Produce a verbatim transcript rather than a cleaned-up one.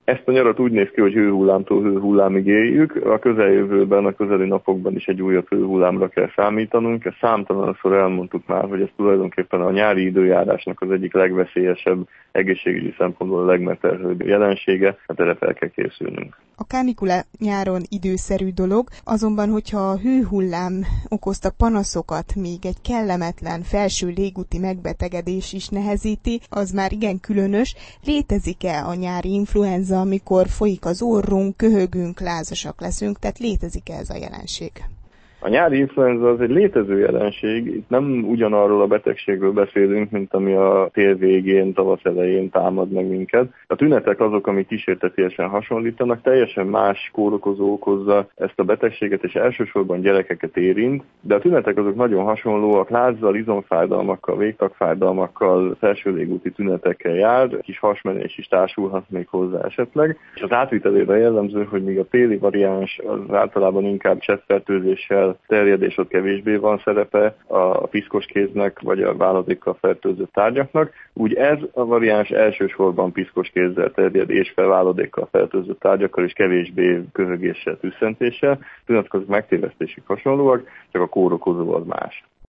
Ezt a nyarat úgy néz ki, hogy hőhullámtól hőhullámig éljük. A közeljövőben, a közeli napokban is egy újabb hőhullámra kell számítanunk. Ezt számtalanszor elmondtuk már, hogy ez tulajdonképpen a nyári időjárásnak az egyik legveszélyesebb, egészségügyi szempontból a legmeterhelőbb jelensége, hát erre fel kell készülnünk. A kánikula nyáron időszerű dolog, azonban, hogyha a hőhullám okozta panaszokat még egy kellemetlen felső légúti megbetegedés is nehezíti, az már igen különös. Létezik-e a nyári influenza, amikor folyik az orrunk, köhögünk, lázasak leszünk, tehát létezik-e ez a jelenség? A nyári influenza az egy létező jelenség, itt nem ugyanarról a betegségről beszélünk, mint ami a tél végén, tavasz elején támad meg minket. A tünetek azok, amik kísértetiesen hasonlítanak, teljesen más kórokozó okozza ezt a betegséget, és elsősorban gyerekeket érint, de a tünetek azok nagyon hasonlóak, lázzal, izomfájdalmakkal, végtagfájdalmakkal, felső légúti tünetekkel jár, kis hasmenés is társulhat még hozzá esetleg. És az átvitelére jellemző, hogy míg a téli variáns az általában inkább csettfertőzéssel terjed, és ott kevésbé van szerepe a piszkos kéznek, vagy a váladékkal fertőzött tárgyaknak. Úgy ez a variáns elsősorban piszkos kézzel terjed, és váladékkal fertőzött tárgyakkal, és kevésbé köhögéssel, tüsszentéssel. Tünetek megtévesztésig hasonlóak, csak a kórokozó az más.